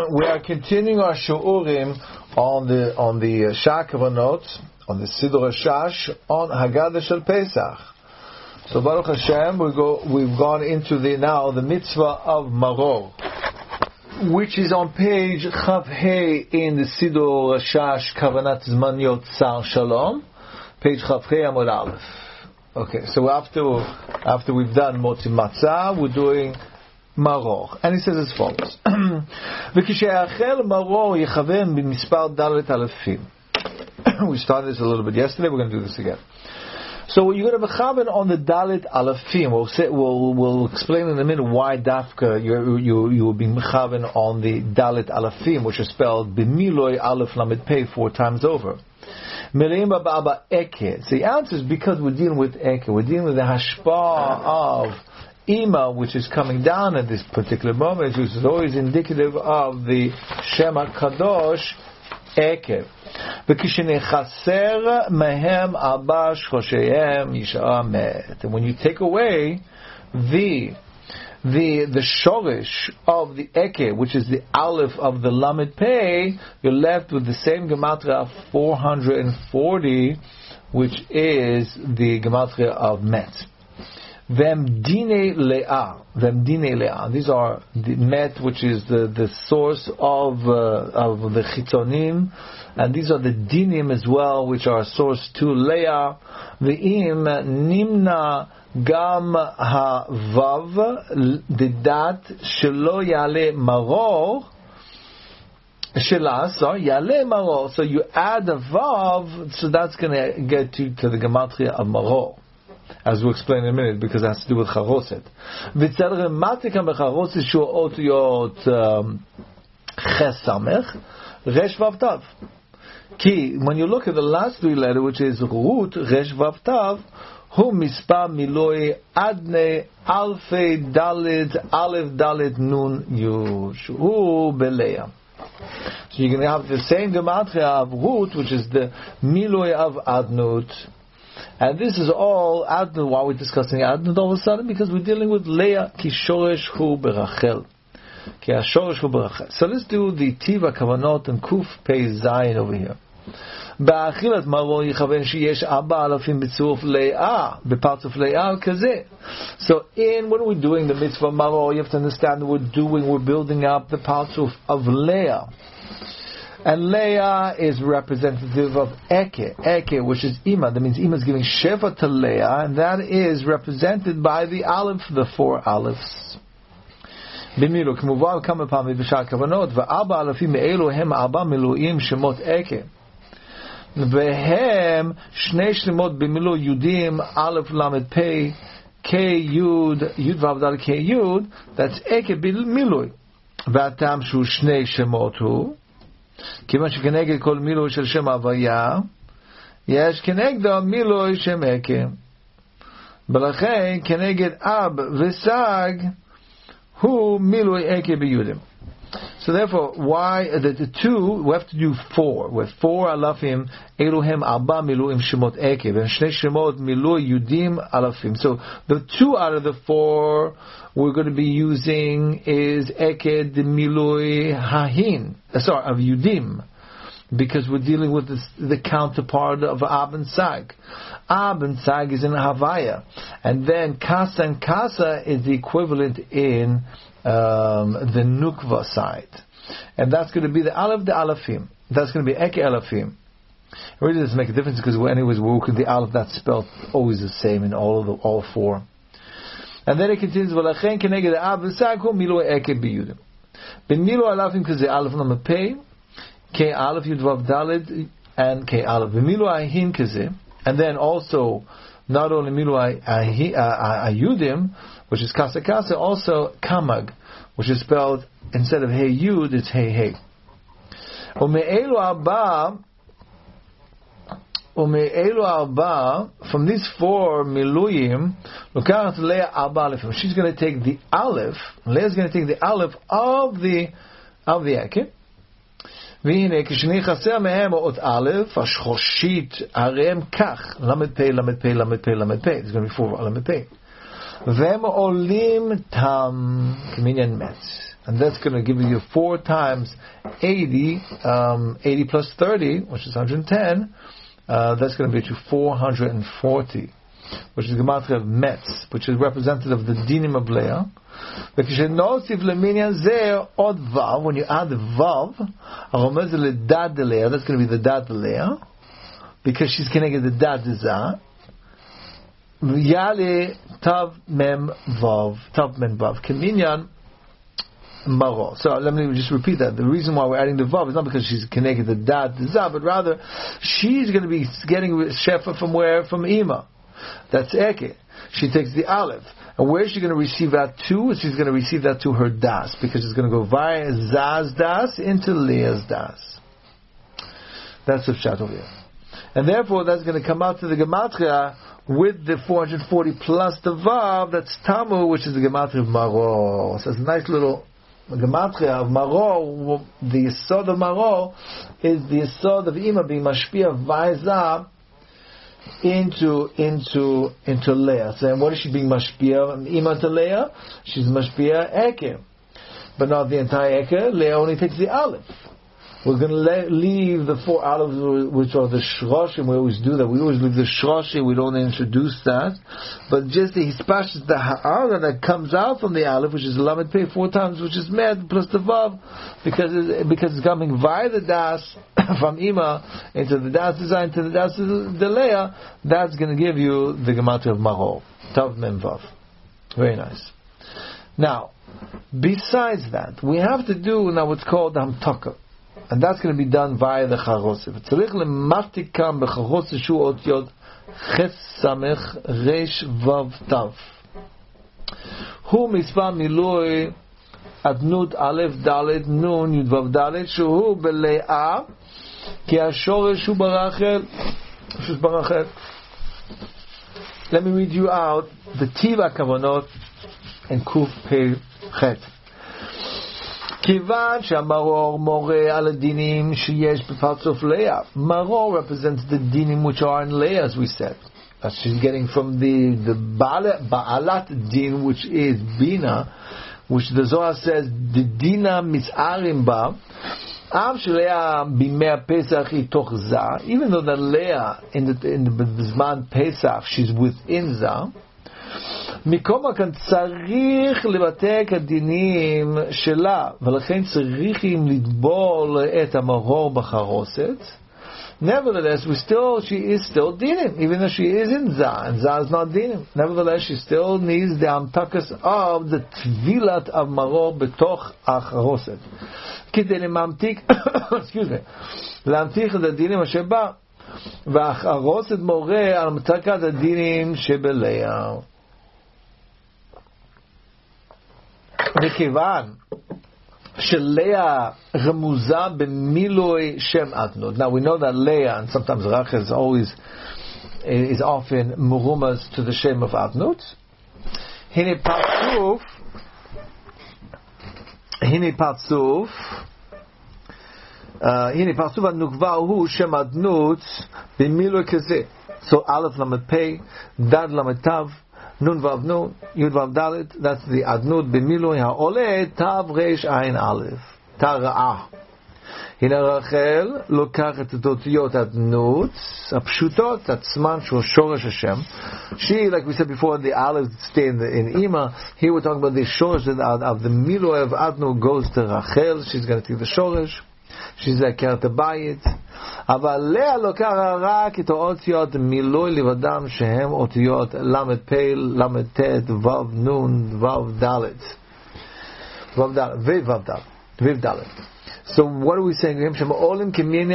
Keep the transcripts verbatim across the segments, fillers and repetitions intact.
we are continuing our shu'urim on the on the uh, Shah Kavanot, on the Siddur Hashash, on Haggadah Shel Pesach. So Baruch Hashem, we go, we've gone into the now the mitzvah of Maror, which is on page Chav Hei in the Siddur Hashash Kavanat Zmaniot Sar Shalom, page Chav Hei Amud Aleph. Okay, so after after we've done Motzi Matzah, we're doing Maror, and he says as follows: וכשהחל מרור יכוון במספר ד' אלפים. We started this a little bit yesterday. We're going to do this again. So you're going to mechaven on the dalit alafim. We'll say, we'll we'll explain in a minute why dafka you you you will be mechaven on the dalit alafim, which is spelled b'miloi alef lamed pei four times over. Meleim ba'aba eke. So the answer is because we're dealing with eke. We're dealing with the hashpah of Ima, which is coming down at this particular moment, which is always indicative of the Shema Kadosh Ekev. And when you take away the the the shorish of the Eke, which is the Aleph of the Lamed Pei, you're left with the same gematria of four hundred forty, which is the gematria of Met. Vemdine le'ah, vemdine le'ah. These are the Met, which is the, the source of uh, of the chitonim, and these are the dinim as well, which are a source to le'ah. Ve'im nimna gam ha'vav dedat shelo yale maror shela. So yale maror. So you add a vav, so that's going to get you to the gematria of maror, as we'll explain in a minute, because it has to do with charoset. V'tzad rematika becharoset shu otiyot ches samech resh vav tav. Ki, when you look at the last three letters, which is root resh vav tav, hu mispar miloi adne alfei dalet alef dalet nun yud hu beleya. So you're going to have the same gematria of root, which is the miloi of adnut. And this is all Adnut. Why we're discussing Adnut all of a sudden? Because we're dealing with Leah ki shoresh hu berachel. Ki shoresh hu berachel. So let's do the Tiva Kavanot and Kuf Pei Zayin over here. Ba'achilat maror yichaven sheyesh arba alafim b'tzuruf Leah b'partzuf Leah kazeh. So in when we're doing the mitzvah maror, you have to understand that we're doing, we're building up the partzuf of Leah. And Leah is representative of Eke, Eke, which is Ima. That means Ima is giving Sheva to Leah, and that is represented by the Aleph, the four Alephs. Bimilu, k'muvar kama pami b'shar kavanot, v'arba alafim me'elu hem arba miluim shemot Eke. V'hem shnei shemot bimilu yudim Aleph lamed pei K yud yud v'avdal K yud. That's Eke b'milui. V'atam shu shnei shemot hu. כיוון שכנגד כל מילוי של שם הוויה יש כנגדו מילוי שם עקב, ולכן כנגד אב וסג הוא מילוי עקב ביודים. So therefore, why the, the two, we have to do four. With four alafim, Eluhem arba miluim shemot ekev, and shnei shemot milui yudim alafim. So the two out of the four we're going to be using is eked milui hahin, uh, sorry, of yudim, because we're dealing with this, the counterpart of ab and sag. Ab and sag is in havaya, and then kasa and kasa is the equivalent in Um, the nukva side, and that's going to be the aleph the alafim. That's going to be eke alafim. It really doesn't make a difference because anyways we're working the aleph that's spelled always the same in all of the all four. And then it continues v'lachen keneged ab v'sag hu milo eke biyudim. Ben milo alafim because the aleph number pei ke aleph yud vav daled and ke aleph v'milo ahin kazeh, and then also not only milo ayudim, which is kasa kasa, also kamag, which is spelled instead of hey yud, it's hey hey. Ume'elu arba, ume'elu arba, from these four miluyim, lukachat Leah arba alefim. She's going to take the aleph. Leah's going to take the aleph of the of the eke. והנה כשנכסה מהם אות א' השחושית הריהם כך למד פי למד פי למד פי למד פי. It's going to be four למד פי. והם עולים תם כמניין מת. and that's going to give you four times eighty, um, eighty plus thirty, which is one hundred ten. Uh, that's going to be to four hundred forty, which is gematria of Metz, which is representative of the dinim of Leah. When you add vav, that's going to be the dad de Leah, because she's connected the dad de Zah. Yale tav mem vav, tav mem vav, keminyan maro. So let me just repeat that. The reason why we're adding the vav is not because she's connected the dad de Zah, but rather she's going to be getting shefa from where? From Ima. That's Eke. She takes the aleph. And where is she going to receive that to? She's going to receive that to her das, because it's going to go via Zah's das into Leah's das. That's the pshat over here. And therefore, that's going to come out to the gematria with the four hundred forty plus the vav. That's tamu, which is the gematria of maro. So it's a nice little gematria of maro. The yesod of maro is the yesod of ima being mashpia via Zah into into into Leah. So what is she being mashpia? Ima to Leah, she's mashpia Eke, but not the entire Eke. Leah only takes the aleph. We're going to le- leave the four olives, which are the shroshim. We always do that. We always leave the shroshim. We don't introduce that. But just the hispashis, the ha'ara that comes out from the aleph, which is lamed pei four times, which is med plus the vav, because it, because it's coming via the das from ima into the das design to the das delea. That's going to give you the gematria of maro, tav mem vav. Very nice. Now, besides that, we have to do now what's called the hamtaka. And that's going to be done via the charosif. Tzarich lematikam b'charosif shu otiyot ches samech reish vav tav. Hu mitzvah milui adnut alef dalet nun yud vav dalet shu bele'ah ki hashoresh hu barachel shu barachel. Let me read you out the tiva kavanot and kuf pei chet. Kivan she'maror more al dinim sheyesh b'partzof Leah. Maror represents the dinim which are in Leah, as we said. That she's getting from the the ba'alat din, which is bina, which the Zohar says the dina misarim ba. Am she'Leah b'mei Pesach itoch Zah. Even though the Leah in the in the Zman Pesach she's within Zah. מקום כאן צריך לבטא כדינים שלה, ולכן צריכים לדבור את המרור בחרוסת. Nevertheless, we still, she is still dinim, even though she is in Zah, and Zah is not dinim. Nevertheless, she still needs the amtakas of the tvilat of maror betoch החרוסת. כדי לממתיק, excuse me, להמתיך את הדינים אשר בה, והחרוסת מורה על המתקת הדינים שבליה. מכיוון שלאה רמוזה במילוי שם אדנות. Now we know that Leah, and sometimes Rachel is always is often murumas to the shem of Adnut. הנה פרצוף הנה פרצוף הנה פרצוף הנוקבה הוא שם אדנות במילוי כזה. So Aleph Lamed Pei, Dad Lamed Tav, Nun Vav Nun, Yud Vav Dalet, that's the Adnut b'milui ha'oleh, Tav Reish Ayin Aleph, Tara'ah. הנה רחל לוקחת את אותיות אדנות, הפשוטות, עצמן שהוא שורש השם. She, like we said before, the Aleph stay in, the, in Ima. Here we're talking about the shorsh of, of the milui of Adnut goes to Rachel. She's going to take the shorsh. She's עקרת הבית. אבל לאה לוקחה רק את האותיות מילוי לבדם שהם אותיות למד פי, למד תת, וו נון, וו דלת. וו דלת, וו דלת, וו דלת. So what are we saying? That's going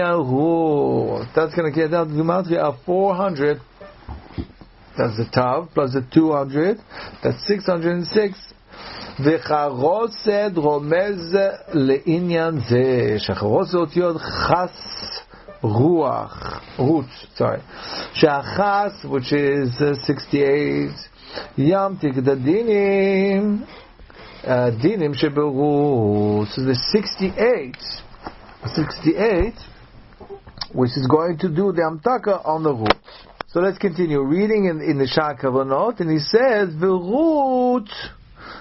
to get down to the gematria of four hundred. That's the tav plus the two hundred. That's six hundred six. וחרוסת רומז לעניין זה שחרוסת אותיות חס רוח רות, sorry, שהחס, which is uh, sixty-eight, ימתיק דדינים דינים שברות. So the sixty-eight sixty-eight which is going to do the amtaka on the root. So let's continue reading in, in the Shah Kavanot, and he says v'rut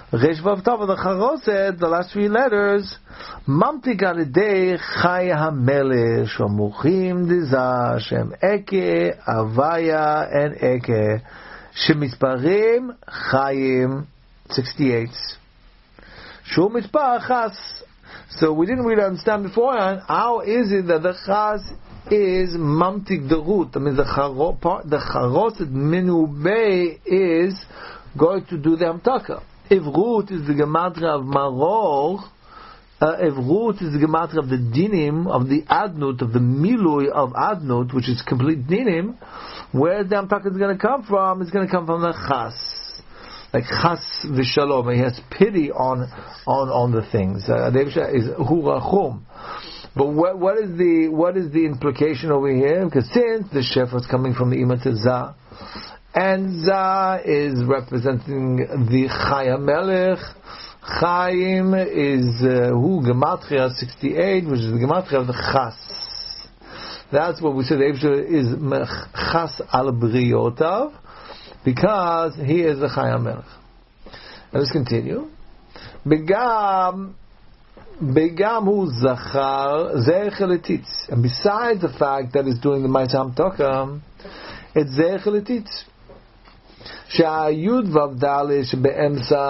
Resh Vav Tav, the Charoset, the last three letters, Mamtik Alidei Chai HaMelech, Shomuchim Diza, Shem Eke, Avaya, and Eke, Shemisparim Chayim, sixty-eight. Shum Mispar Chas. So we didn't really understand beforehand, how is it that the Chas is Mamtik the root? I mean, the Charoset, the Charoset Minubei is going to do the Hamtaka. If root is the gematria of maror, uh, if root is the gematria of the dinim, of the adnut, of the milui of adnut, which is complete dinim, where the amtak is going to come from? It's going to come from the chas, like chas v'shalom. He has pity on on on the things. Uh, is hu rachum. But what, what is the what is the implication over here? Because since the shefa is coming from the imat zah, and Zah is representing the Chai HaMelech. Chaim is who uh, Gematria sixty-eight, which is the Gematria of the Chas. That's what we said. Eibshter is Chas al Briotav, because he is the Chai HaMelech. Let's continue. Begam Begam hu Zachar Zeich Letitz, and besides the fact that it's doing the Ma'aseh Hamtaka, it's Zeich Letitz. שהיוד ובדל שבאמצע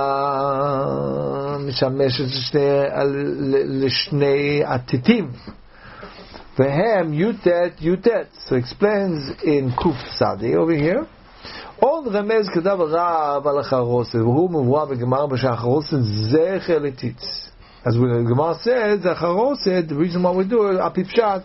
משמשת לשני עתיתים והם יוטט יוטט. So explains in Kuf Sadi over here. עוד רמז כתב הרב על החרוסת והוא מבואר בגמר שהחרוסת זה חלטית. As when the Gemara says, the charoset, the reason why we do it, apipshat,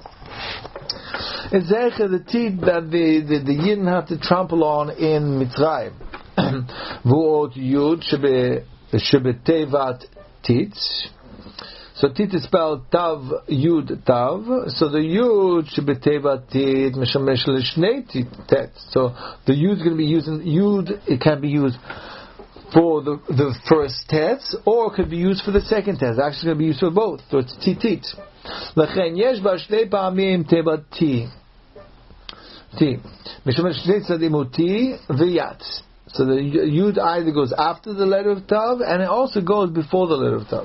is the teeth that the, the, the Yidden have to trample on in Mitzrayim. Vuot Yud shebetevat tit. So tit is spelled tav Yud tav. So the Yud shebetevat tit meshamesh leshnei tet. So the Yud is going to be used in Yud. It can be used for the, the first test, or it could be used for the second test. Actually, it's going to be used for both. So it's titit. L'chen yesh ba shnei pa'amim tebat ti. Ti. Mishamesh shnei tzadim uti v'yat. So the yud either goes after the letter of tav, and it also goes before the letter of tav.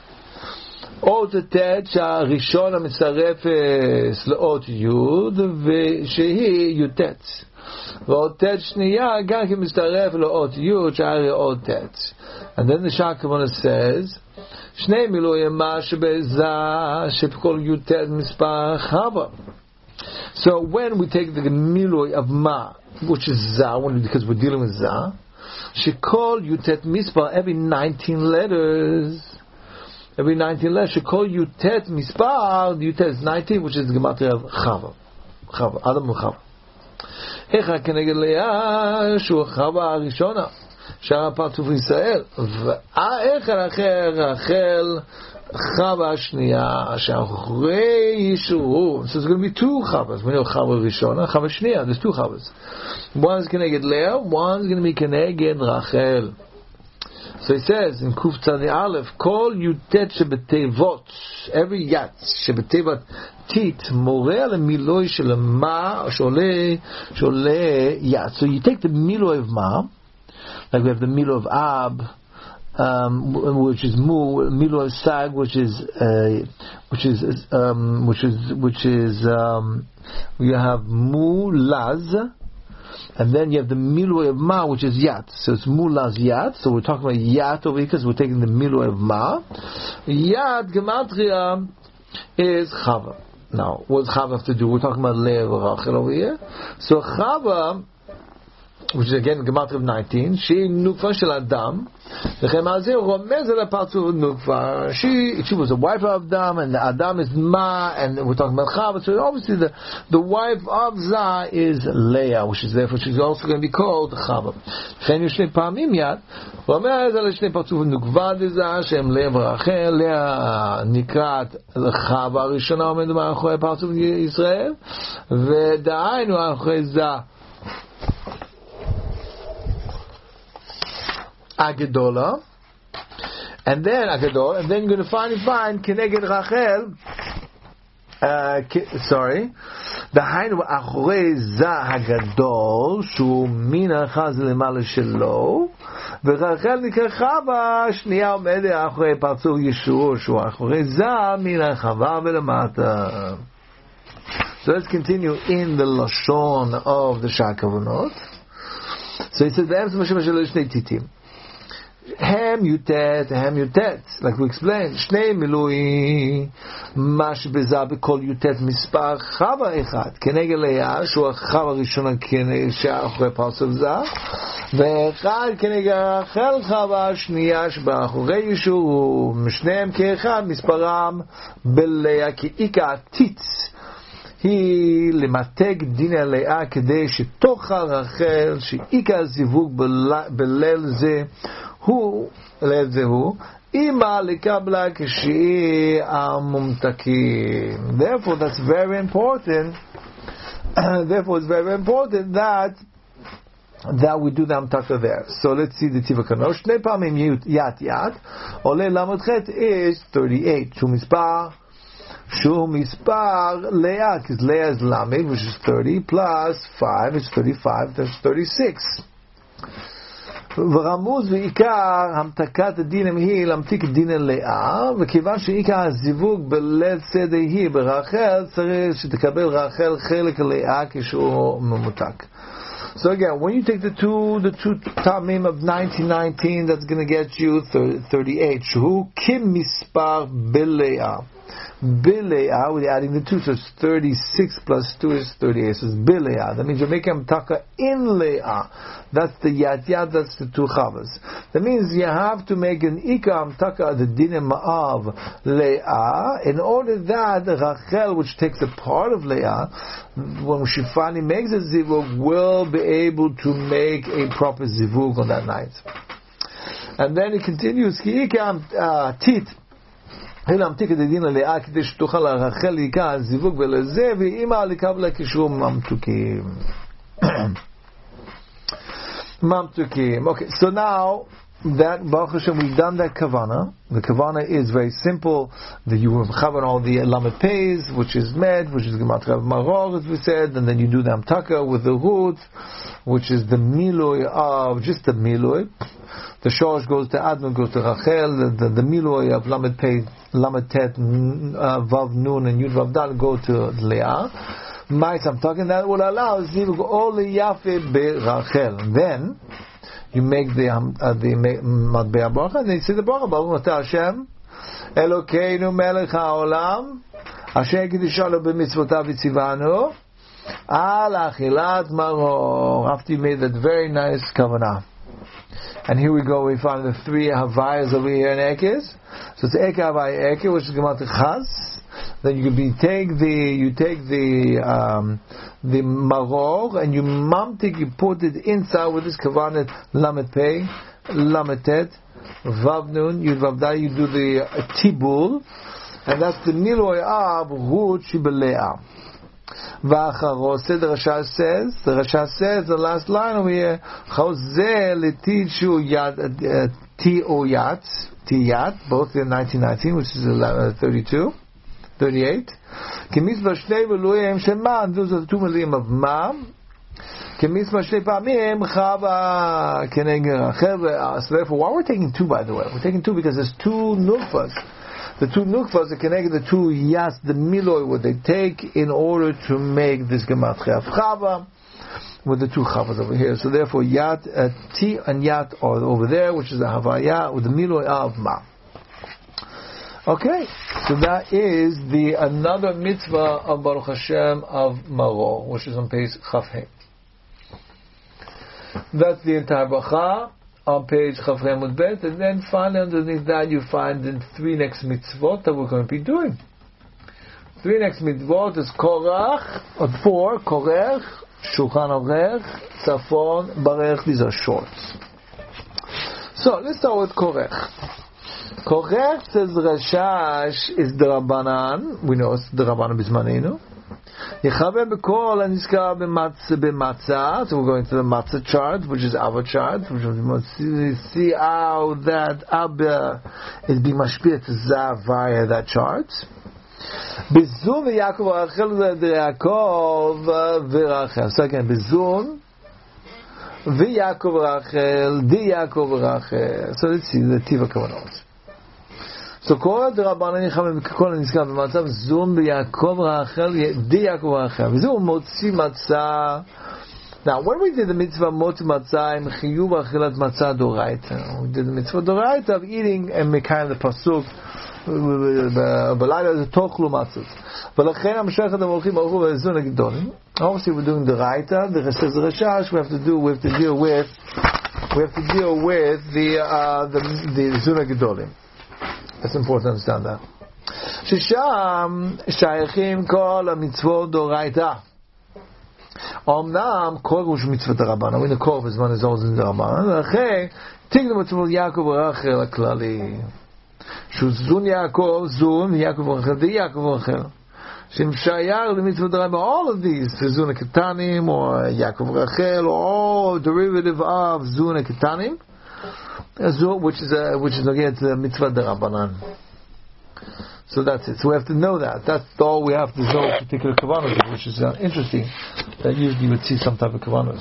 Ot tet שהראשון המצטרפת לאות יוד ושהיא יוטט. ואות ט' שנייה גם כן מצטרף לאות יוד שהרי אות ט'. And then the Shakavana says שני מילוי מה שבזה שבכל יוטט מספר חווה. So when we take the milui of ma, which is za, because we're dealing with za, shekol yutet mispar, every nineteen letters, every nineteen letters, shekol yutet mispar, the yutet is nineteen, which is the gematria of chava, chava, Adam chava. Echa keneged leah shu chava arishona, shara partzuf Yisrael, ve'echa rachel rachel Chava Shniya Shachrei Yishuhu. So it's going to be two Chavas. We know Chava Rishona, Chava Shniya. There's two Chavas. One's Keneged Leah, one's going to be Keneged Rachel. So he says in Kuf Tzadi Aleph, Kol Yutet Shebetevot, every Yat Shebetevot Tit Moreh Miloi Shel Ma Shole Shole Yat. So you take the Miloi of Ma, like we have the Miloi of Ab, Um, which is mu milo sag, which is uh, which is um, which is which is um, you have mu laz, and then you have the milo of ma, which is yat. So it's mu laz yat. So we're talking about yat over here because we're taking the milo of ma. Yat gematria is chava. Now, what does chava have to do? We're talking about lev rachel over here. So chava, which is again gematria of nineteen, she nukva shel adam. She she was a wife of Adam, and the Adam is Ma, and we're talking about Chava. So obviously the the wife of Zah is Leah, which is therefore she's also going to be called Chava. לכן יש שני פעמים יד, ואומר את זה לשני פרצוף נוקבה דזה שהם לאה ורחל. לאה נקראת חווה הראשונה עומד מאחורי פרצוף ישראל, ודהיינו אחרי זah Agadola, and then Agadol, and then you're going to finally find Keneged Rachel. Uh, sorry, the Hainu Achorei Zah Hagadol Shu Mina Chaz Lemala Shelo ורחל נקרא חווה, שנייה עומדת אחרי פרצוף ישוע, שהוא אחרי זעם מן החווה ולמטה. So let's continue in the lashon of the Shakavonot. So he says, "V'em Moshe Moshe Shnei Titim, Hem Yutet, Hem Yutet." Like we explained, Shnei Milui, Mash Beza B'Kol Yutet Mispar Chava Echad, Kenegel Leah, Shu Chava Rishona Kenegel She'achore Pasuk Zah, Ve'echad Kenegel Rachel Chava Shniya She'achore Yishu, Shneim Ke'echad Misparam B'Leah Ki'ika Titz. היא למתג דין עליה כדי שתוכל רחל שעיקר הזיווג בליל זה הוא, ליל זה הוא, אימא לקבלה כשהיא המומתקים. Therefore that's very important therefore it's very important that that we do the amtaka there. So let's see the tivakano. שני פעמים ית ית עולה למתחת is thirty-eight שהוא מספר Shu mispar Leah, because Leah is Lamed, which is thirty, plus five is thirty-five, that's thirty-six. ורמוז ועיקר המתקת הדין היא להמתיק דין לאה, וכיוון שעיקר הזיווג בליל סדר היא ברחל, צריך שתקבל רחל חלק לאה כשהוא ממותק. So again, when you take the two, the two tamim of nineteen nineteen, that's going to get you thirty-eight. Shu kim mispar b'leah. Bileah, we're adding the two, so it's thirty-six plus two is thirty-eight. So it's Bileah. That means you're making amtaka in Leah. That's the yat yat, that's the two chavas. That means you have to make an ika amtaka, the dinim of Leah, in order that the Rachel, which takes a part of Leah, when she finally makes a zivug, will be able to make a proper zivug on that night. And then it continues, ki ika tit, היא להמתיק את הדין ללאה כדי שתוכל לרחל להיקע הזיווג ולזה ואימא לקבלה כשהוא ממתוקים. ממתוקים. Okay, so now that Baruch Hashem, we've done that kavana. The kavana is very simple. That you have chavan all the lamed pays, which is med, which is gematria maror, as we said, and then you do the amtaka with the root, which is the miloi of just the miloi. The shosh goes to Adnon, goes to Rachel. The, the, the miloi of lamed pei, lamed tet, uh, vav nun, and yud vav dal go to Leah. Mais, I'm talking that will allow zivug all yafe be Rachel. Then you make the um, uh, the matbei bracha, and then you say the bracha. Baruch atah Hashem, Elokeinu melech haolam, asher kiddushanu b'mitzvotav v'tzivanu, al achilat maror. After you made that very nice kavanah. And here we go, we find the three havayas over here in Ekes. So it's Eke Havaya Eke, which is Gematria Chas. Then you be take the you take the um, the maror and you mamtik, you put it inside with this kavanet lamet pei, lamet tet, vav nun, yud vav dal. You do the uh, tibul, and that's the miloi av root shibelea. V'acharo, the Rasha says, the Rasha says, the last line over here, Choseh letichu yad ti oyat, ti yat, both in nineteen nineteen, which is thirty-two, thirty-eight. K'mitzvah shnei v'luim sheman, those are the two milim of ma. K'mitzvah shnei pamim chava kenegel Rachel. So therefore, why we're taking two, by the way? We're taking two because there's two nukvas. The two nukvas are connected, the two yas, the miloi, what they take in order to make this gematria of chava with the two chavas over here. So therefore, yat, uh, ti and yat are over there, which is the havaya with the miloi of ma. Okay, so that is the another mitzvah of Baruch Hashem of Maror, which is on page Chafhei. That's the entire bracha on page Chavchei Amud Bet, and then finally underneath that you find the three next mitzvot that we're going to be doing. Three next mitzvot is Korach, or four, Korech, Shulchan Orech, Tzafon, Barech. These are shorts. So let's start with Korech. Korech, says Rashash, is D'Rabbanan. We know it's D'Rabbanan Bismanenu. Yechaveh b'kol הנזכר b'matzah. So we're going to the matzah chart, which is our chart, which we must see, see how that Abba is being mashpia to Zav via that chart. Bizun v'Yaakov Rachel v'Yaakov v'Rachel. So again, Bizun V'Yaakov Rachel, Di Yaakov Rachel. So let's see the Tiva Kavanot. So כל הדרבנן נלחמים ככל הנזכר במצב זון ביעקב רחל, די יעקב רחל. וזהו מוציא מצה. Now, when we did the mitzvah motzi matzah עם חיוב אכילת מצה דורייתא, we did the mitzvah דורייתא of eating and מקיים the pasuk בלילה זה תאכלו מצות. ולכן המשך אתם הולכים הלכו ולזון הגדולים. Obviously we're doing דורייתא, the says Rashash, we have to do, we have to deal with, we have to deal with the uh, the the זון הגדולים. That's important to understand that. ששם שייכים כל המצוות דורייתא. אמנם כל ראש מצוות הרבנן, we know כל בזמן הזה זה הרבנן, ולכן תקנו מצוות יעקב ורחל הכללי. שהוא זון יעקב, זון יעקב ורחל, די יעקב ורחל. שמשייך למצוות דורייתא, all of these, זון הקטנים, או יעקב ורחל, or derivative of זון הקטנים, which is a, which is again the mitzvah derabanan. So that's it. So we have to know that. That's all we have to know particular kavanos, which is uh, interesting. That usually you would see some type of kavanos.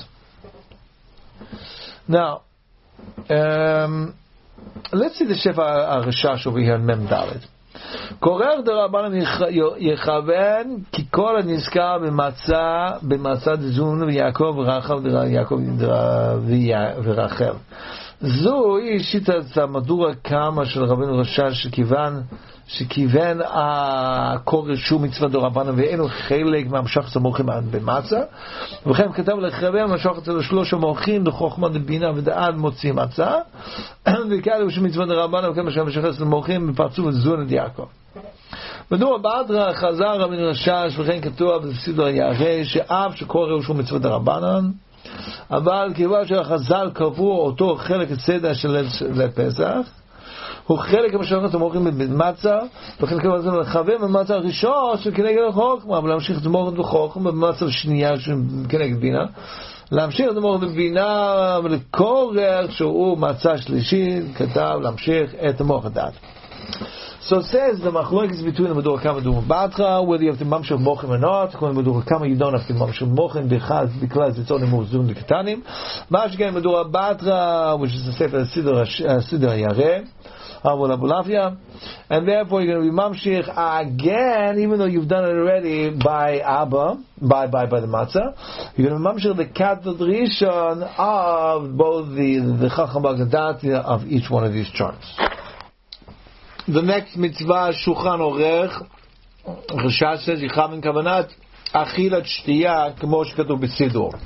Now, um, let's see the Shefa Rashash over here in Mem Dalet. קורר דרבנן יכוון כי כל הנזכר במצה במצה דזון ויעקב ורחל ויעקב ורחל. זוהי שיטת המדורה קמה של רבנו רש"ש שכיוון שכיוון כל רשום מצווה דרבנן ואינו חלק מהמשך המוחים במצה, וכן כתב לחבר המשך אצל שלוש המוחים בחוכמה דבינה ודעת מוציא מצה, וכאלה שמצווה דרבנן וכמה שהמשך אצל המוחים בפרצוף זון יעקב. מדוע באדרא חזר רבנו רש"ש וכן כתוב בסדר ירא שאף שכל רשום מצווה דרבנן, אבל כיוון שהחז"ל קבעו אותו חלק הסדר של פסח, הוא חלק המשכת המוחים במצה, וכן כיוון זה לחבר במצה הראשון שכנגד החוכמה, ולהמשיך את המוחים בחוכמה במצה השנייה שכנגד בינה, להמשיך את המוחים בבינה, ולקורר שהוא מצה שלישי, כתב להמשיך את המוח הדעת. So it says the machlokes between the Medur Kama and Batra, whether you have to mamshel mochim or not. According to Medur Kama, you don't have to mamshel mochim because because it's only muzun the ketanim. Mashken Medur Batra, which is the sefer Siddur Siddur Yareh, Avol Abulafia, and therefore you're going to be mamshich again, even though you've done it already by Abba, by by by the matzah. You're going to be mamshich the katot rishon of both the the chacham b'gadat of each one of these charts. The next mitzvah, Shulchan Orech, Rashash says, Yicham in Kavanat, Achilat Shtiyah, Kmo shekatuv b'Siddur.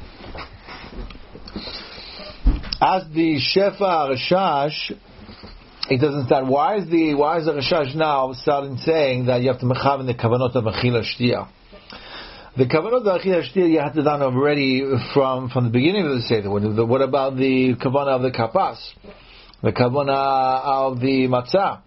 As the Shefa Rashash, it doesn't start. Why is the why is the Rashash now starting saying that you have to mechav in the Kavanot of Achilat Shtiyah? The Kavanot of Achilat Shtiyah you have to done already from from the beginning of the Seder. What about the Kavanah of the Kapas? The Kavanah of the Matzah?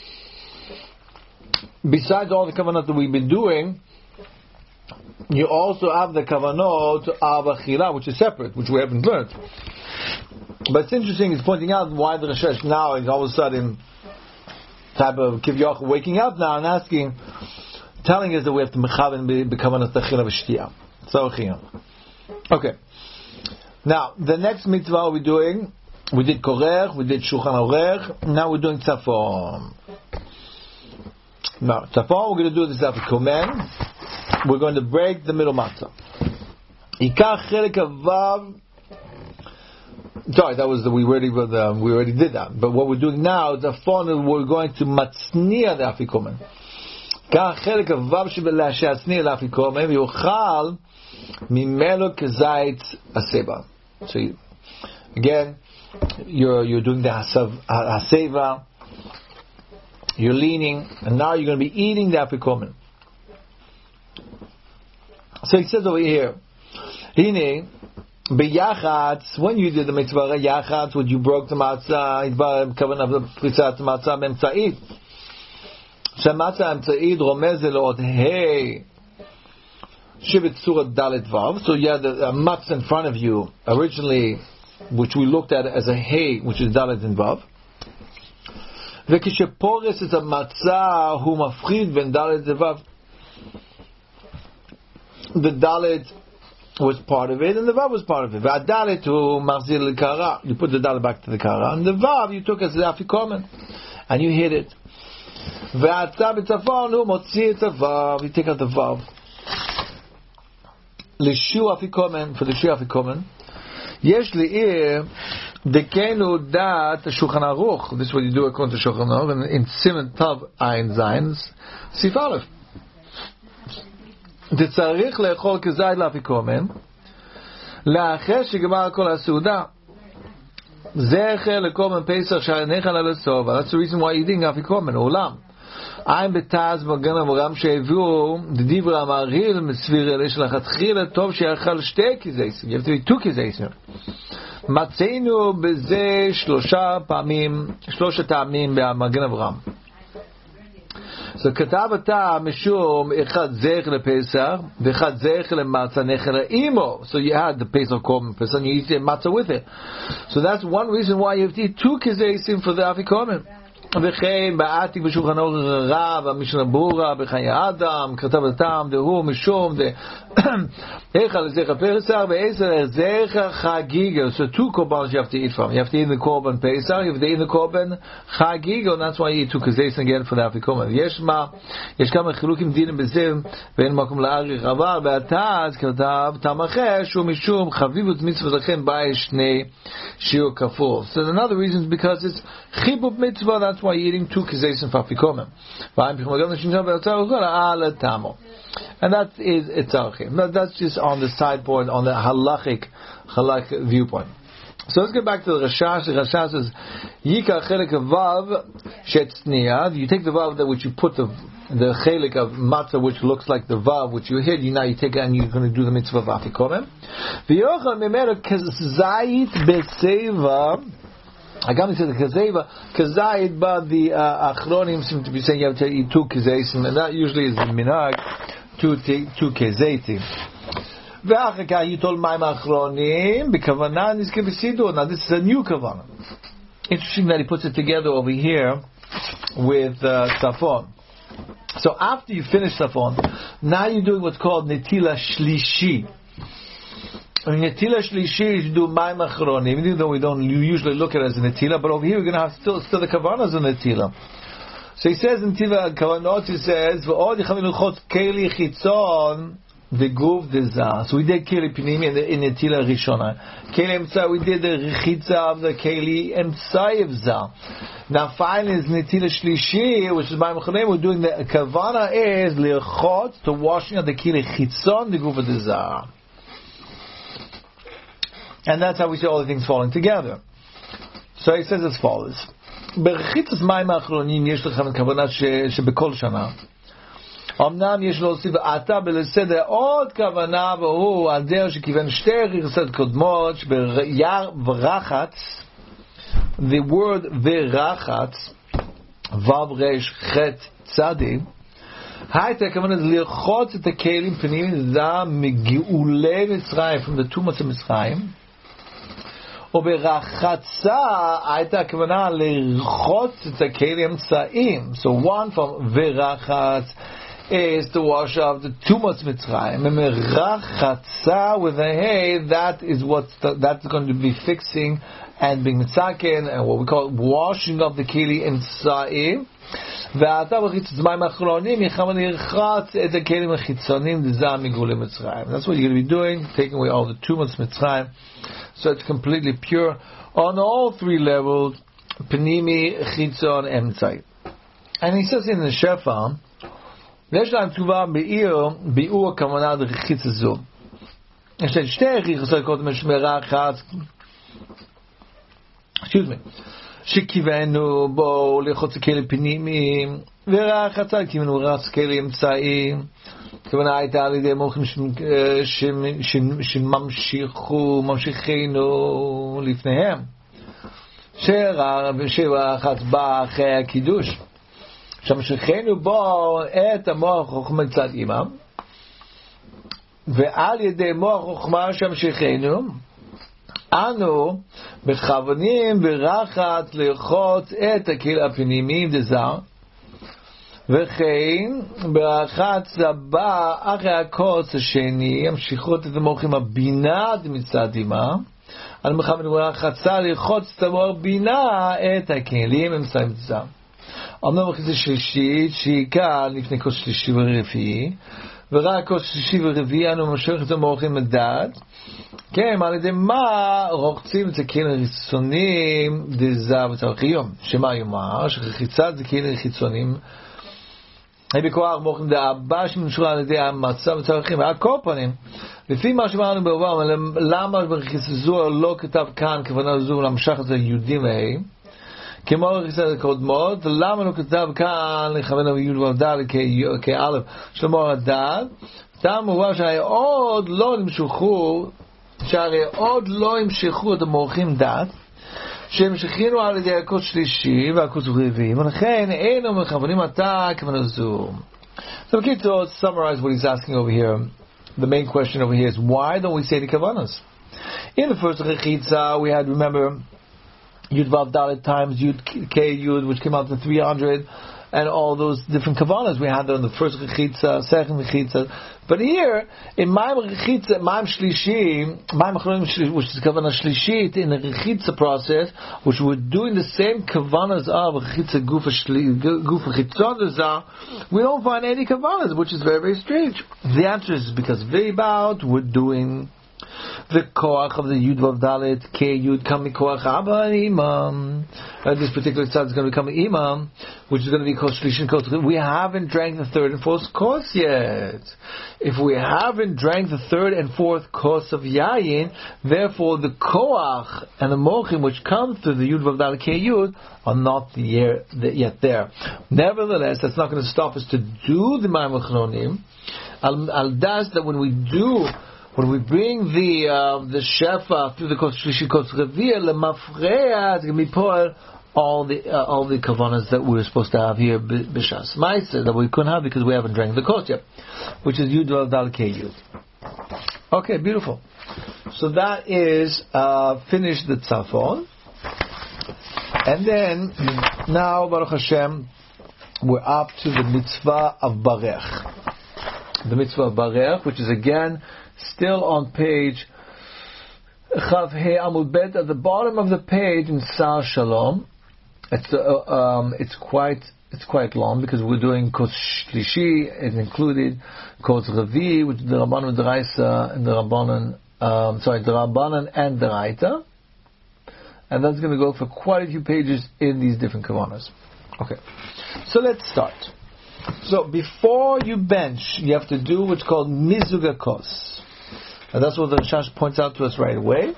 Besides all the kavanot that we've been doing, you also have the kavanot of Achilah, which is separate, which we haven't learned. But it's interesting, it's pointing out why the Rashash now is all of a sudden type of Kivyoch waking up now and asking, telling us that we have to mechaven be kavanot Achilah v'shtiyah. So, okay. Now, the next mitzvah we're doing, we did Korech, we did Shulchan Orech, now we're doing Tzafon. Now, Tzafon, we're going to do this after Komen. We're going to break the middle matzah. Ikach chelik avav. Sorry, that was the, we already um, we already did that. But what we're doing now, Tzafon, we're going to matzniya the afikomen. Ikach chelik avav she'atzniya the afikomen v'yochal mimelo kezayit aseba. So you, again, you're you're doing the hasav, haseva. You're leaning, and now you're going to be eating the afikomen. So he says over here, Hine, beyachatz, when you did the mitzvah yachatz, when you broke the matzah, kavan of the prizat matzah memtzait. Shematzah memtzait romez elot hey shivit surat dalet vav. So you had a matzah in front of you originally, which we looked at as a hey, which is dalet and vav. וכשפורס את המצה הוא מפחיד בין דלת לוו. The dalet was part of it, and the vav was part of it. V'adalet hu machzir l'kara. You put the dalet back to the kara, and the vav you took as the afikomen, and you hit it. V'atza b'tzafon hu motzi et vav. You take out the vav. L'shu afikomen, for the shu afikomen. Yesh li'ir dekenu dat Shulchan Aruch. This is what you do according to Shulchan Aruch, and in Siman Tav Ein Zayin Sif Aleph. תצטרך לאכול כזית לאפיקומן לאחר שגמר כל הסעודה זכר לקומן פסח שהניחן על הסוף. That's the reason why you're eating אפיקומן עולם עין בתז מגן המורם שהביאו דדיבר המעריל מסביר אלה שלכתחילה טוב שיאכל שתי כזייסים. You have to eat two כזייסים. מצאנו בזה שלושה פעמים שלושה טעמים במגן אברהם. So כתב אתה משום אחד זכר לפסח ואחד זכר למצה נחל לאימו. So you had the Pesach korban Pesach and you eat the matzah with it. So that's one reason why you have to eat two kizeisim for the afikomen. וכן בעתיק בשולחן ערוך רב המשנה ברורה בחיי אדם כתב הטעם דהוא משום דאכל זכר פסח ועשר זכר חגיגה. So two korbanos you have to eat from. You have to eat the korban Pesach, you have to eat the korban חגיגה, and that's why you eat two kazayis again for the afikomen. יש מה, יש כמה חילוקים דינים בזה ואין מקום להאריך, אבל בהתאז כתב טעם אחר שהוא משום חביבות מצווה לכן בא שני שיעור כפול. So another reason is because it's חיבוב מצווה. That's why you're eating two kizayis for afikomen. And that is itzarchim. That's just on the sideboard, on the halachic, halachic viewpoint. So let's get back to the Rashash. The Rashash says, Yika chelik vav shetzniya. You take the vav that which you put the the chelik of matzah, which looks like the vav which you hid. You now you take it and you're going to do the mitzvah of afikomen. V'yochel memera kazayit beseva. I got to say the kazeva, kazayit, but the uh, achronim seem to be saying you have to eat two kazayim, and that usually is the minhag, two two kazayim. Ve'achar kach yitol mayim achronim b'kavanah nizke b'sidur. Now this is a new kavanah. Interesting that he puts it together over here with uh, safon. So after you finish safon, now you're doing what's called netila shlishi. I mean, netila shlishi is you do mayim achronim, even though we don't usually look at it as a netila, but over here we're going to have still still the kavanah as a netila. So he says in Tiva Kavanot, he says, "V'od yichavim l'chot keli chitzon v'guv dezah." So we did keli pinimi in the in netila rishona. Keli emtzai, we did the rechitza of the keli emtzai of zah. Now finally is netila shlishi, which is mayim achronim. We're doing the kavanah is l'chot to washing of the keli chitzon v'guv dezah. And that's how we see all the things falling together. So he says as follows. ברחיצת מים האחרונים יש לכם כוונה שבכל שנה. אמנם יש להוסיף עתה בלסדר עוד כוונה, והוא על דרך שכיוון שתי רכסות קודמות ורחץ, the word ורחץ, וו רש חט צדי, הייתה הכוונה לרחוץ את הכלים פנימיים זה מגאולי מצרים, from the tumors of מצרים, וברחצה הייתה הכוונה לרחוץ את הכלים אמצעים. So one from ורחץ is to wash off the tumors מצרים, and רחצה with a hay, that is what that's going to be fixing and being mitzaken, and what we call washing of the keli אמצעים. ועתה בחיצות מים האחרונים יכמה לרחץ את הכלים החיצוניים דזה מגאולי מצרים. That's what you're going to be doing, taking away all the tumors מצרים, so it's completely pure on all three levels, פנימי, חיצון, אמצעי. And he says in the שפע, יש להם תשובה בעיר, ביאור הכוונה לרחיץ הזו. יש להם שתי רכיצות קודם שמירה אחת, excuse me, שכיוונו בו לרחוץ כלים פנימיים, ורחצה כיוונו רחץ כלים אמצעיים. הכוונה הייתה על ידי מוחים שממשיכו, ממשיכינו לפניהם, שרחץ בה אחרי הקידוש, שממשיכינו בו את המוח חוכמה מצד אימם, ועל ידי מוח חוכמה שממשיכינו, אנו מכוונים ברחץ לרחוץ את הכלים הפנימיים דזר, וכן, ברחץ הבא, אחרי הכוס השני, המשיכות את המוחים הבינה מצד אימה, על מחמד ברחצה לרחוץ את המוח בינה את הכלים, הם שמים את זה. אמנם בחצי שלישית, שהיא כאן לפני כוס שלישי ורביעי, ורק כוס שלישי ורביעי, אנו משוך את המוחים מדעת, כן, על ידי מה רוחצים את הכלים החיצוניים דזב ותרחיום, שמה יאמר, שרחיצת זה כלים חיצוניים, היא בכוח מוחים דאבא שמנשורה על ידי המצב ותרחיום, ועל כל פנים, לפי מה שאמרנו בעבר, למה ברחיצה זו לא כתב כאן, כוונה זו למשך את זה יהודים ההם, כמו רחיצה הקודמות, למה לא כתב כאן לכוונה ביוד ועבדה כאלף, שלמה הדעת, טעם הוא שהרי עוד לא נמשכו, שהרי עוד לא המשכו את המורחים דת, שהמשכינו על ידי הכוס שלישי והכוס רביעי, ולכן אינו מכוונים עתה כוונה זו. So to summarize what he's asking over here, the main question over here is, why don't we say the kavanas? In the first rechitza, we had, remember, Yud Vav Dalet times Yud K Yud, which came out to three hundred, and all those different kavanas we had on the first rechitza, second rechitza. But here, in Maim rechitza, Maim shlishi, Maim achronim, which is kavana shlishit, in the rechitza process, which we're doing the same kavanas of rechitza gufa gufa chitzon, we don't find any kavanas, which is very, very strange. The answer is because very about we're doing the koach of the Yud Vav Dalet K Yud coming koach Abba Imam. Uh, this particular tzad is going to become an Imam, which is going to be called Shlish and Kos. We haven't drank the third and fourth course yet. If we haven't drank the third and fourth course of Yayin, therefore the koach and the mochim which come through the Yud Vav Dalet K Yud are not the year, the, yet there. Nevertheless, that's not going to stop us to do the Maim Achronim. Al, al das that when we do When we bring the uh, the shefa through the kos shlishi kos revi'ah lemafreya, it's going to be poured all the uh, all the kavanas that we were supposed to have here b'shas ma'aser that we couldn't have because we haven't drank the kos yet, which is Yud Vav Dalet K Yud. Okay, beautiful. So that is uh, finished the tzafon, and then now Baruch Hashem, we're up to the mitzvah of barech. The mitzvah of barech, which is again still on page Chav He Amud Bet at the bottom of the page in Sar Shalom. It's uh, um, it's quite it's quite long because we're doing Kos Shlishi. It's included Kos Revi, which is the Rabbanan D'Oraisa and the Rabbanan um, sorry the Rabbanan and the Raita, and that's going to go for quite a few pages in these different kavanas. Okay, so let's start. So before you bench, you have to do what's called Mizuga Kos. And that's what the Rashash points out to us right away.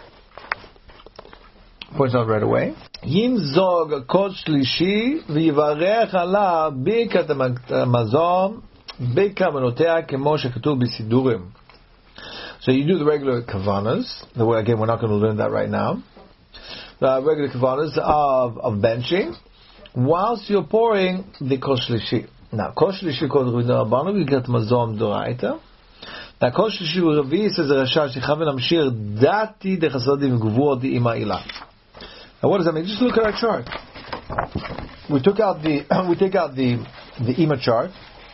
Points out right away. Yim zog kos shlishi v'yivarech ala birkat hamazon b'kavanotea kemo shekatuv b'sidurim. So you do the regular kavanas. Again, we're not going to learn that right now. The regular kavanas of, of benching, whilst you're pouring the kos shlishi. Now, kos shlishi kol rabbanan birkat hamazon doraita. Now, Kos Shlishi Revi says the Rashash Yichaven Amshir Dati Dechasadim Gvur Ima Ilah. Now, what does that mean? Just look at our chart. We took out the we take out the the Ima chart,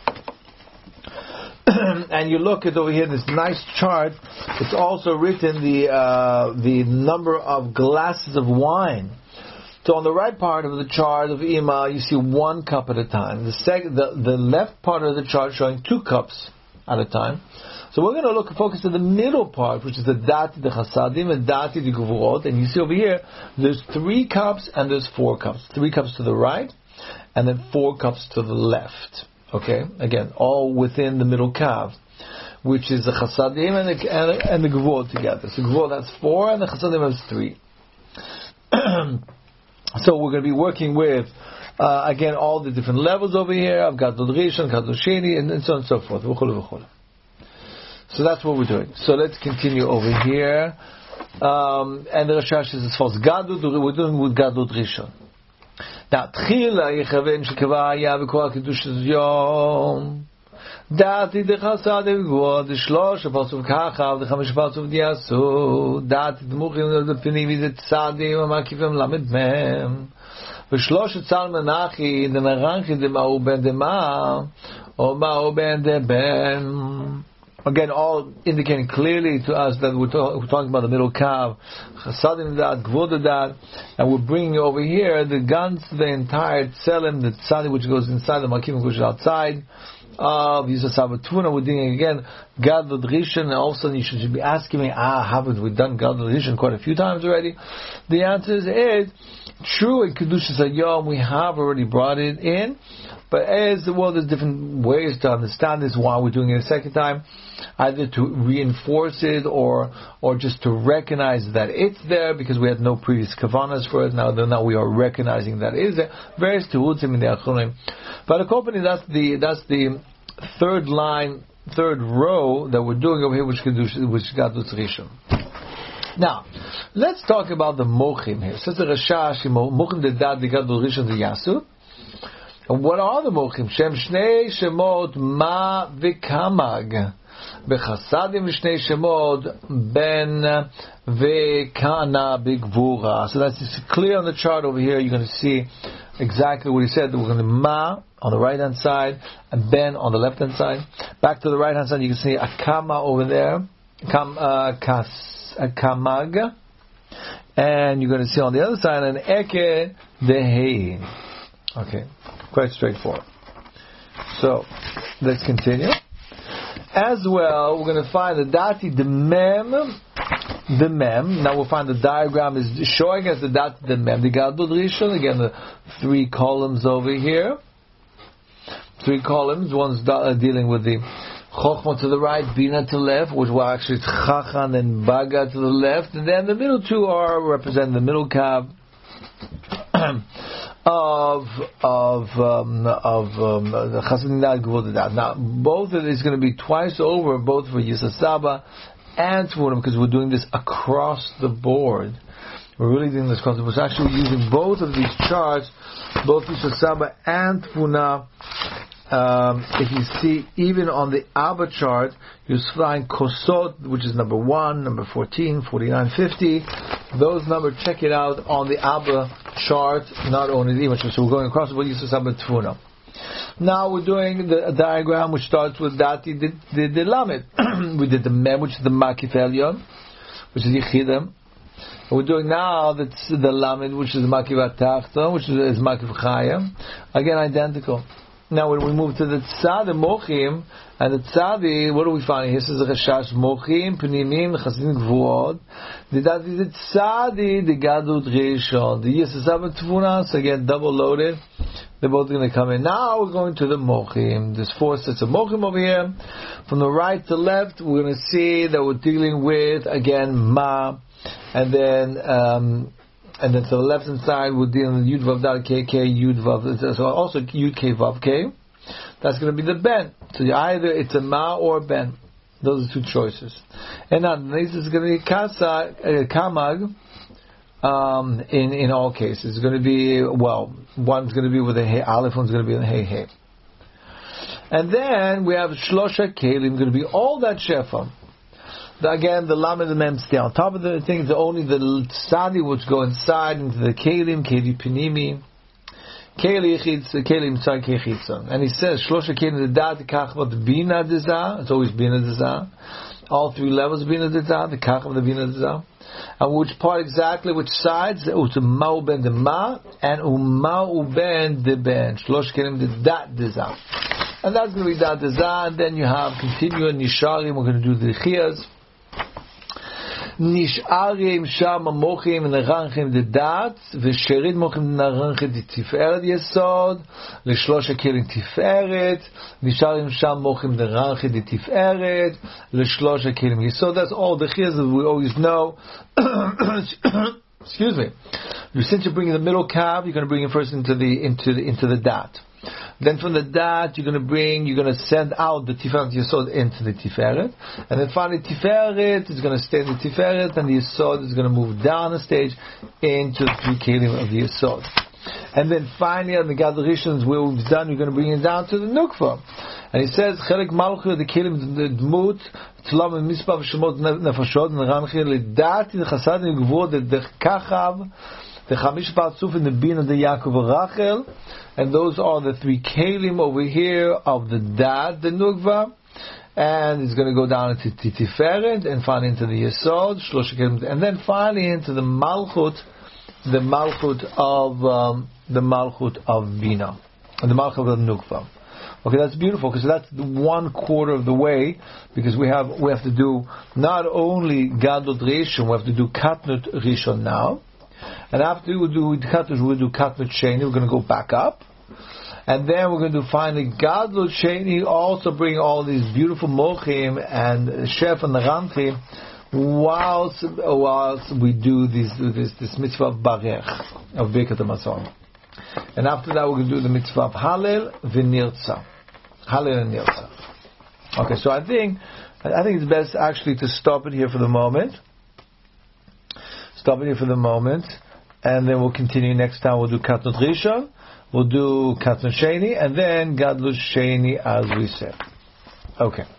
and you look at over here this nice chart. It's also written the uh, the number of glasses of wine. So on the right part of the chart of Ima, you see one cup at a time. The second, the the left part of the chart showing two cups at a time. So we're going to look focus on the middle part, which is the Dati the Chasadim and Dati the Gvurot. And you see over here, there's three cups and there's four cups. Three cups to the right, and then four cups to the left. Okay, again, all within the middle kav, which is the Chasadim and the, and, and the Gvurot together. So Gvurot has four, and the Chasadim has three. So we're going to be working with uh, again all the different levels over here. I've got Gadol Rishon, Gadol Sheni, and, and so on and so forth. So that's what we're doing. So let's continue over here. Um, and the Rashash is as far as Gadol, we're doing with Gadol Rishon. Now, Tchila Yechaven Shekava Haya V'Kol Kiddush Yom Dati Dechasad V'Gvod Shlosh Pasuk Kacha V'Chamesh Pasuk Diasu Dati D'Muchim D'Pinim V'Tzadim V'Makivim Lamed Mem ושלושת צל מנחי דנרנחי דמאו בן דמה או מאו בן דבן. Again, all indicating clearly to us that we're, talk, we're talking about the middle kav, chasadim dat, gvod dat, and we're bringing over here the guns, the entire tselem, the tzadi which goes inside, the makim which goes outside of Yisas Sabatuna. We're doing again Gadol Rishon, and all of a sudden you should be asking me, ah, haven't we done Gadol Rishon quite a few times already? The answer is, is true in Kedushas Hayom we have already brought it in, but as well, there's different ways to understand this. Why we're doing it a second time, either to reinforce it or or just to recognize that it's there because we had no previous kavanas for it. Now, now we are recognizing that it is there. Various tehutim in the Achonim, but according that's the that's the third line, third row that we're doing over here, which which Gadol Rishon. Now, let's talk about the mochim here. Says the Rashash, mochim de dad de Gadol Rishon de Yasu. And what are the mochim? Shem shnei shemot ma v'kamag. Bechasadim shnei shemot ben v'kana b'gvura. So that's clear on the chart over here. You're going to see exactly what he said. We're going to ma on the right hand side and ben on the left hand side. Back to the right hand side, you can see akama over there. Kam, uh, kas, uh, kamag. And you're going to see on the other side an eke dehi. Okay. Quite straightforward. So, let's continue. As well, we're going to find the dati, the mem, the mem. Now we'll find the diagram is showing us the dati, the mem, the Gadol Rishon. Again, the three columns over here. Three columns. One's da- dealing with the Chochma to the right, Bina to the left, which will actually Chachan and Baga to the left. And then the middle two are representing the middle kav. Of of um, of um, the Chasadim Dad Gvod Dad. Now both of it is going to be twice over, both for Yisas Saba and Tfuna, because we're doing this across the board. We're really doing this across the board. We're actually using both of these charts, both Yisas Saba and Tfuna. Um, if you see, even on the Abba chart, you find Kosot, which is number one, number fourteen, forty-nine, fifty. Those numbers, check it out on the Abba chart, not only the image. So we're going across the board, Yisas Saba Tfuna. Now we're doing the diagram which starts with Dati, the, the, the Lamed. We did the Mem, which is the Makif Elyon, which is Yechidem. We're doing now the, the Lamed, which is Makif Atachta, which is, is Makif Chaya. Again, identical. Now when we move to the Tzad, the Mochim, and the Tzadi, what do we find? Here says the Chashash, Mochim, Pnimim, Chasim Gvuod. The Dati, the Tzadi, the Gadol Rishon. The Yisas Saba Tfunas, again, double loaded. They're both going to come in. Now we're going to the Mochim. There's four sets of Mochim over here. From the right to left, we're going to see that we're dealing with, again, Ma, and then, um, and then to the left hand side, we're dealing with Yud Vav Dal K K Yud Vav. So also Yud K Vav K. That's going to be the Ben. So either it's a Ma or Ben. Those are two choices. And now this is going to be Kasa uh, Kamag. Um, in in all cases, it's going to be well. One's going to be with a Hey Aleph. One's going to be in a Hey Hey. And then we have Shlosha Kelim. Going to be all that Shefa. The, again, the Lam and the Mem stay on top of the thing. It's only the Tzadi which go inside into the Kelim, Keli Pinimi, Keli Kelim Tzad Kechitzon. And he says, Shlosha Kelim the Dat Kachvat Bina Deza. It's always Bina Deza. All three levels Bina Deza. The Kachvat the Bina Deza. And which part exactly? Which sides? Umau ben the Ma and Umau ben the Ben. Shlosh Kelim the Dat Deza. And that's going to be Dat Deza. And then you have continue Nisharim. We're going to do the Chiyas. Nisharim Sham Mochim Neranchim the Dat Vesherid Mochim Neranchim the Tiferet Yesod Leshlosha Kelim Tiferet Nisharim Sham Mochim Neranchim the Tiferet Leshlosha Kelim Yesod. That's all the chiyas that we always know. Excuse me. Since you're bringing the middle kav, you're going to bring it first into the into the into the Dat. Then from the Dat, you're going to bring, you're going to send out the Tiferet Yesod into the Tiferet. And then finally Tiferet is going to stay in the Tiferet, and the Yesod is going to move down the stage into the three Kelim of the Yesod. And then finally on the Gadol Rishon, where we've done, you're going to bring it down to the Nukva. And he says, Chelek Malchut, the Kelim, the Dmut, Tzulam and Mispav Shemot Nefashot, Neranchi, Ledati, the Chasadim, Gvod, the Kachav, the Chamish Patzuf in the Bin of the Yaakov Rachel, and those are the three Kalim over here of the Dad, the Nukva, and it's going to go down into Tiferet, and finally into the Yesod, Shlosh Kalim, and then finally into the Malchut, the Malchut of um, the Malchut of Bina, and the Malchut of Nukva. Okay, that's beautiful because that's one quarter of the way. Because we have we have to do not only Gadlut Rishon, we have to do Katnut Rishon now, and after we do Katnut, we'll do Katnut Sheni. We're going to go back up, and then we're going to do finally Gadlut Sheni. Also bring all these beautiful Mochim and Shef and the Ranchim, whilst whilst we do this this, this mitzvah of Barech of Birkat HaMazon. And after that, we're going to do the mitzvah of Halel v'Nirtza. Halel and Nirtza. Okay, so I think I think it's best actually to stop it here for the moment. Stop it here for the moment, and then we'll continue next time. We'll do Katnut Rishon, we'll do Katnut Sheni, and then Gadlut Sheni, as we said. Okay.